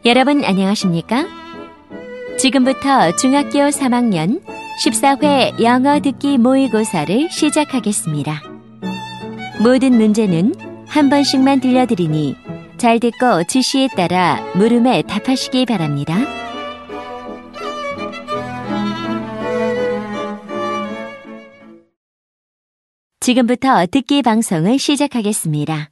여러분 안녕하십니까? 지금부터 중학교 3학년 14회 영어 듣기 모의고사를 시작하겠습니다. 모든 문제는 한 번씩만 들려드리니 잘 듣고 지시에 따라 물음에 답하시기 바랍니다. 지금부터 듣기 방송을 시작하겠습니다.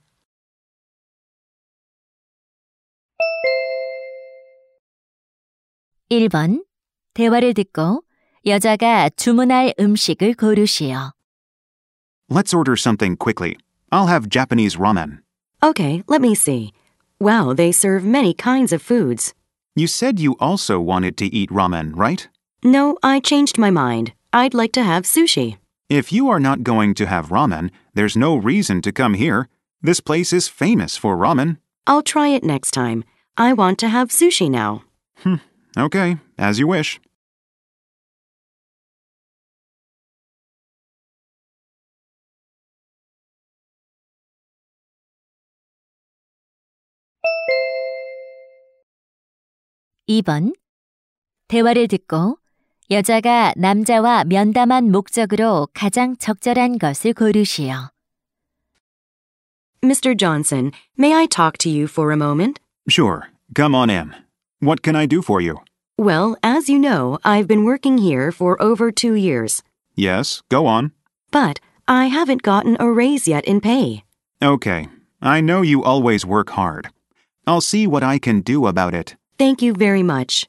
1번, 대화를 듣고 여자가 주문할 음식을 고르시오. Let's order something quickly. I'll have Japanese ramen. Okay, let me see. Wow, they serve many kinds of foods. You said you also wanted to eat ramen, right? No, I changed my mind. I'd like to have sushi. If you are not going to have ramen, there's no reason to come here. This place is famous for ramen. I'll try it next time. I want to have sushi now. Okay, as you wish. (2번) 대화를 듣고 여자가 남자와 면담한 목적으로 가장 적절한 것을 고르시오. Mr. Johnson, may I talk to you for a moment? Sure, come on in. What can I do for you? Well, as you know, I've been working here for over 2 years. Yes, go on. But I haven't gotten a raise yet in pay. Okay, I know you always work hard. I'll see what I can do about it. Thank you very much.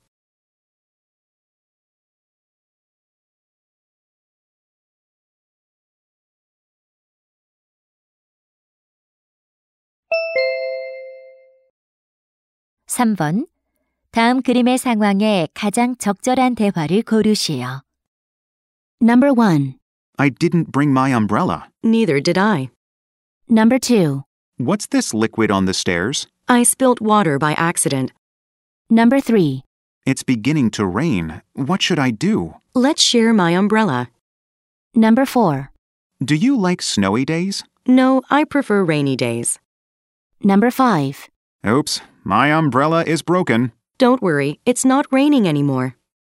(3번) 다음 그림의 상황에 가장 적절한 대화를 고르시오. Number 1. I didn't bring my umbrella. Neither did I. Number 2. What's this liquid on the stairs? I spilt water by accident. Number 3. It's beginning to rain. What should I do? Let's share my umbrella. Number 4. Do you like snowy days? No, I prefer rainy days. Number 5. Oops, my umbrella is broken. Don't worry, it's not raining anymore.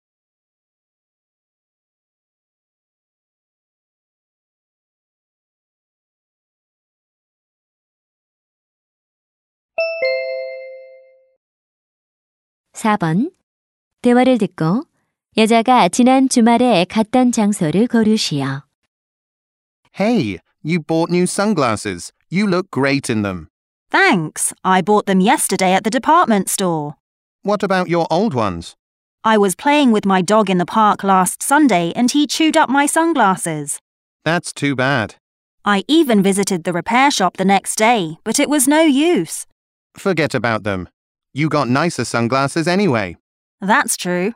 (4번) 대화를 듣고 여자가 지난 주말에 갔던 장소를 고르시오. Hey, you bought new sunglasses. You look great in them. Thanks. I bought them yesterday at the department store. What about your old ones? I was playing with my dog in the park last Sunday and he chewed up my sunglasses. That's too bad. I even visited the repair shop the next day, but it was no use. Forget about them. You got nicer sunglasses anyway. That's true.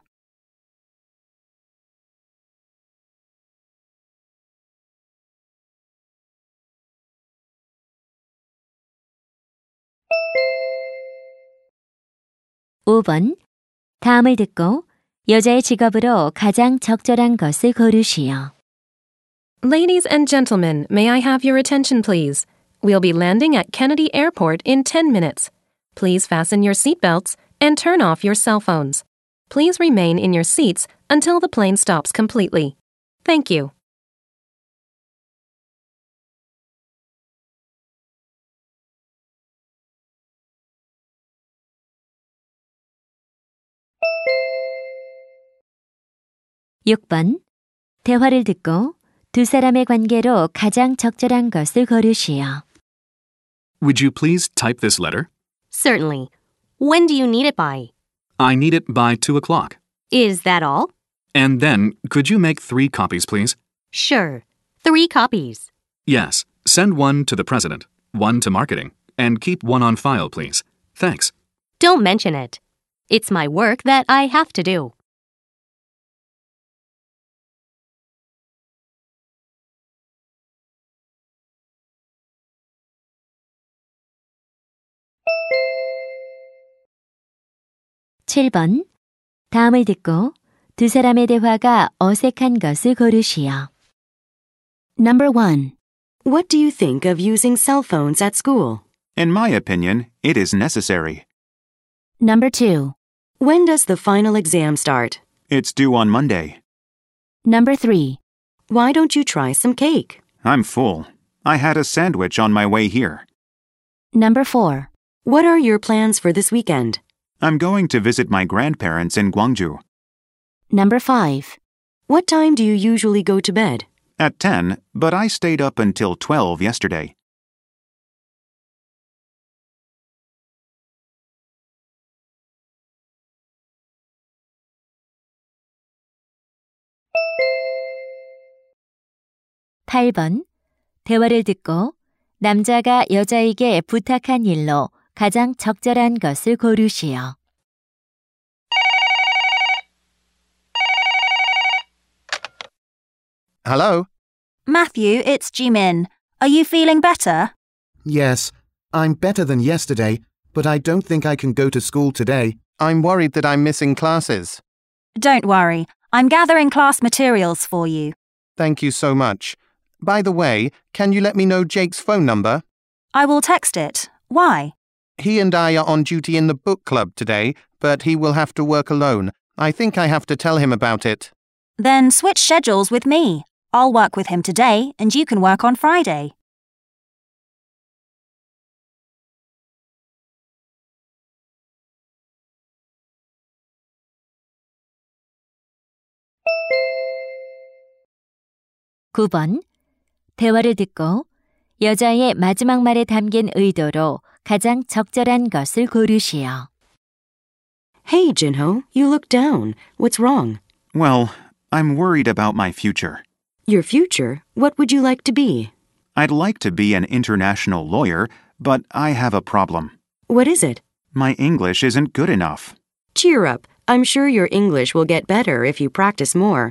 (5번) 다음을 듣고 여자의 직업으로 가장 적절한 것을 고르시오. Ladies and gentlemen, may I have your attention, please? We'll be landing at Kennedy Airport in 10 minutes. Please fasten your seatbelts and turn off your cell phones. Please remain in your seats until the plane stops completely. Thank you. (6번) 대화를 듣고 두 사람의 관계로 가장 적절한 것을 고르시오. Would you please type this letter? Certainly. When do you need it by? I need it by 2 o'clock. Is that all? And then, could you make 3 copies, please? Sure. 3 copies. Yes. Send 1 to the president, 1 to marketing, and keep 1 on file, please. Thanks. Don't mention it. It's my work that I have to do. (7번) 다음을 듣고 두 사람의 대화가 어색한 것을 고르시오. Number 1. What do you think of using cell phones at school? In my opinion, it is necessary. Number 2. When does the final exam start? It's due on Monday. Number 3. Why don't you try some cake? I'm full. I had a sandwich on my way here. Number 4. What are your plans for this weekend? I'm going to visit my grandparents in Gwangju. Number 5. What time do you usually go to bed? At 10, but I stayed up until 12 yesterday. (8번) 대화를 듣고 남자가 여자에게 부탁한 일로 가장 적절한 것을 고르시오. Hello? Matthew, it's Jimin. Are you feeling better? Yes, I'm better than yesterday, but I don't think I can go to school today. I'm worried that I'm missing classes. Don't worry. I'm gathering class materials for you. Thank you so much. By the way, can you let me know Jake's phone number? I will text it. Why? He and I are on duty in the book club today, but he will have to work alone. I think I have to tell him about it. Then switch schedules with me. I'll work with him today, and you can work on Friday. (9번) 대화를 듣고 여자의 마지막 말에 담긴 의도로 가장 적절한 것을 고르시오. Hey, Jinho, you look down. What's wrong? Well, I'm worried about my future. Your future? What would you like to be? I'd like to be an international lawyer, but I have a problem. What is it? My English isn't good enough. Cheer up. I'm sure your English will get better if you practice more.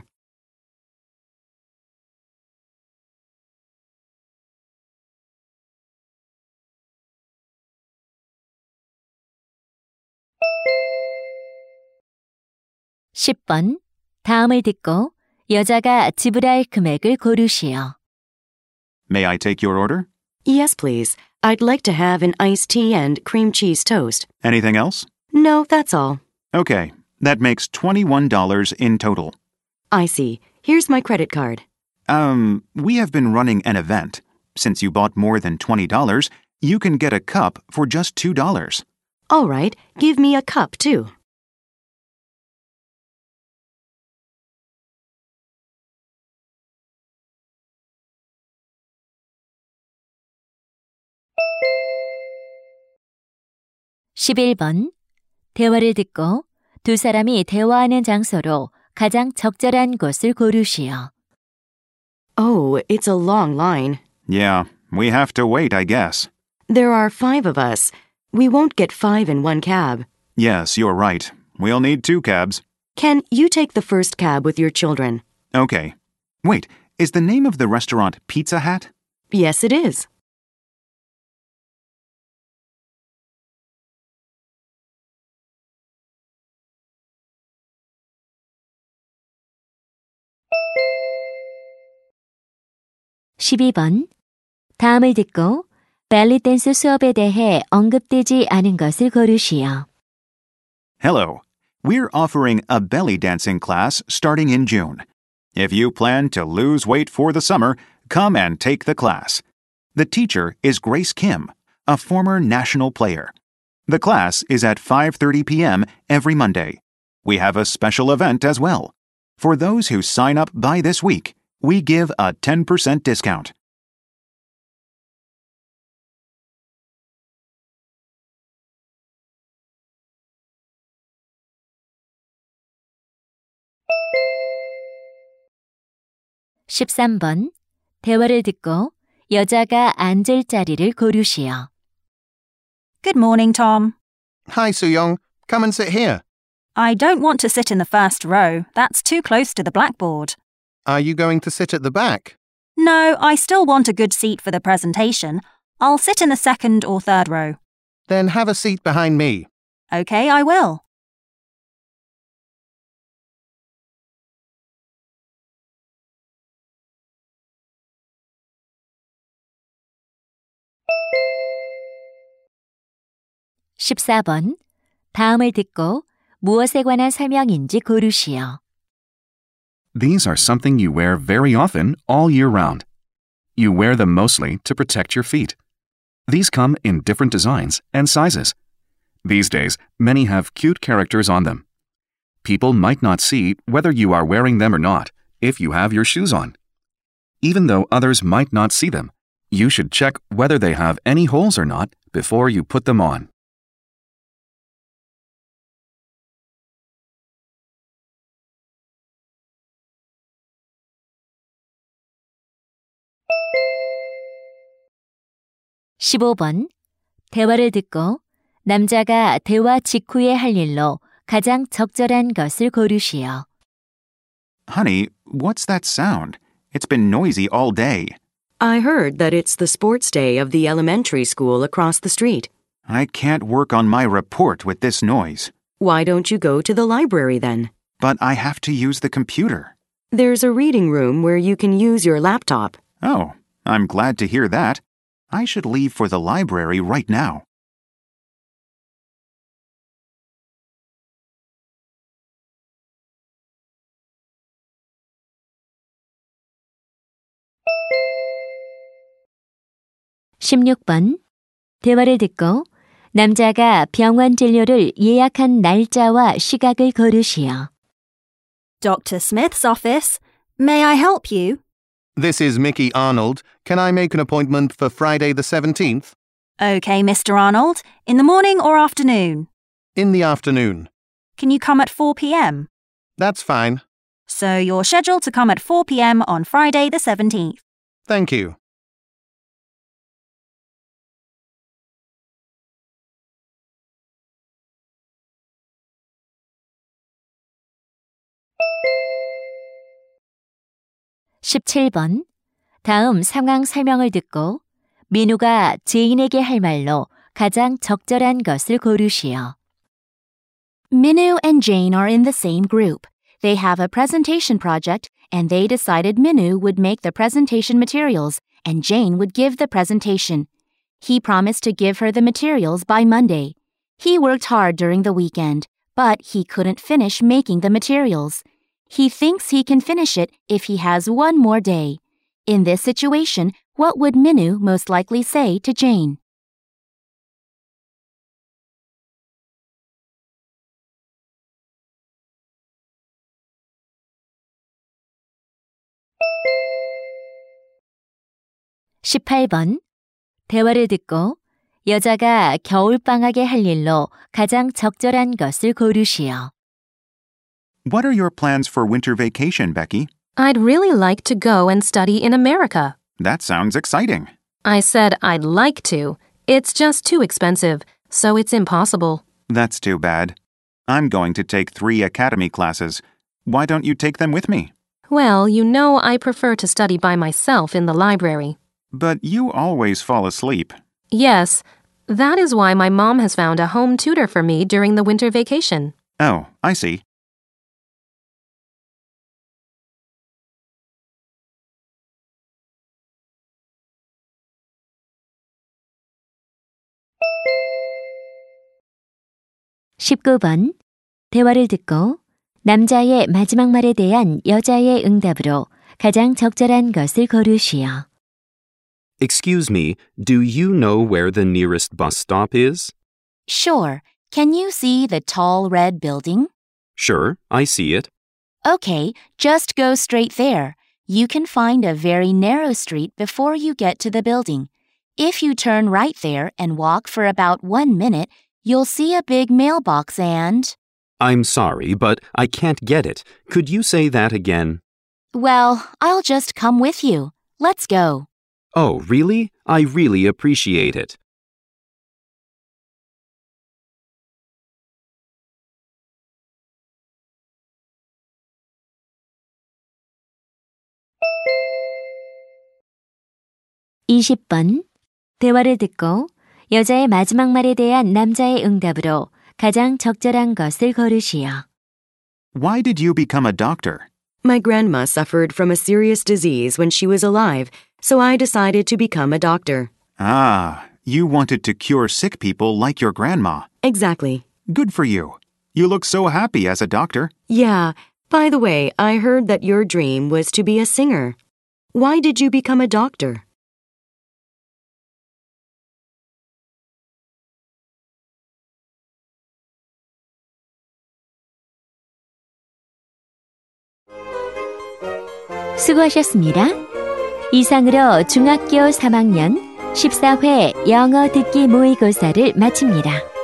(10번) 다음을 듣고 여자가 지불할 금액을 고르시오. May I take your order? Yes, please. I'd like to have an iced tea and cream cheese toast. Anything else? No, that's all. Okay, that makes $21 in total. I see. Here's my credit card. We have been running an event. Since you bought more than $20, you can get a cup for just $2. All right, give me a cup, too. (11번) 대화를 듣고 두 사람이 대화하는 장소로 가장 적절한 곳을 고르시오. Oh, it's a long line. Yeah, we have to wait, I guess. There are 5 of us. We won't get 5 in one cab. Yes, you're right. We'll need 2 cabs. Can you take the first cab with your children? Okay. Wait, is the name of the restaurant Pizza Hat? Yes, it is. (12번) 다음을 듣고 벨리 댄스 수업에 대해 언급되지 않은 것을 고르시오. Hello. We're offering a belly dancing class starting in June. If you plan to lose weight for the summer, come and take the class. The teacher is Grace Kim, a former national player. The class is at 5:30 p.m. every Monday. We have a special event as well. For those who sign up by this week, we give a 10% discount. (13번) 대화를 듣고 여자가 앉을 자리를 고르시오. Good morning, Tom. Hi, Soo-young. Come and sit here. I don't want to sit in the first row. That's too close to the blackboard. Are you going to sit at the back? No, I still want a good seat for the presentation. I'll sit in the second or third row. Then have a seat behind me. Okay, I will. (14번) 다음을 듣고 무엇에 관한 설명인지 고르시오. These are something you wear very often all year round. You wear them mostly to protect your feet. These come in different designs and sizes. These days, many have cute characters on them. People might not see whether you are wearing them or not if you have your shoes on. Even though others might not see them, you should check whether they have any holes or not before you put them on. (15번) 대화를 듣고 남자가 대화 직후에 할 일로 가장 적절한 것을 고르시오. Honey, what's that sound? It's been noisy all day. I heard that it's the sports day of the elementary school across the street. I can't work on my report with this noise. Why don't you go to the library then? But I have to use the computer. There's a reading room where you can use your laptop. Oh, I'm glad to hear that. I should leave for the library right now. (16번) 대화를 듣고 남자가 병원 진료를 예약한 날짜와 시각을 고르시오. Dr. Smith's office. May I help you? This is Mickey Arnold. Can I make an appointment for Friday the 17th? Okay, Mr. Arnold. In the morning or afternoon? In the afternoon. Can you come at 4 p.m.? That's fine. So you're scheduled to come at 4 p.m. on Friday the 17th. Thank you. (17번) 다음 상황 설명을 듣고 민우가 제인에게 할 말로 가장 적절한 것을 고르시오. Minu and Jane are in the same group. They have a presentation project, and they decided Minu would make the presentation materials, and Jane would give the presentation. He promised to give her the materials by Monday. He worked hard during the weekend, but he couldn't finish making the materials. He thinks he can finish it if he has one more day. In this situation, what would Minu most likely say to Jane? (18번) 대화를 듣고 여자가 겨울방학에 할 일로 가장 적절한 것을 고르시오. What are your plans for winter vacation, Becky? I'd really like to go and study in America. That sounds exciting. I said I'd like to. It's just too expensive, so it's impossible. That's too bad. I'm going to take 3 academy classes. Why don't you take them with me? Well, you know I prefer to study by myself in the library. But you always fall asleep. Yes, that is why my mom has found a home tutor for me during the winter vacation. Oh, I see. (19번) 대화를 듣고 남자의 마지막 말에 대한 여자의 응답으로 가장 적절한 것을 고르시오. Excuse me, do you know where the nearest bus stop is? Sure. Can you see the tall red building? Sure, I see it. Okay, just go straight there. You can find a very narrow street before you get to the building. If you turn right there and walk for about 1 minute, you'll see a big mailbox and... I'm sorry, but I can't get it. Could you say that again? Well, I'll just come with you. Let's go. Oh, really? I really appreciate it. (20번) 대화를 듣고 여자의 마지막 말에 대한 남자의 응답으로 가장 적절한 것을 고르시오. Why did you become a doctor? My grandma suffered from a serious disease when she was alive, so I decided to become a doctor. Ah, you wanted to cure sick people like your grandma. Exactly. Good for you. You look so happy as a doctor. Yeah. By the way, I heard that your dream was to be a singer. Why did you become a doctor? 수고하셨습니다. 이상으로 중학교 3학년 14회 영어 듣기 모의고사를 마칩니다.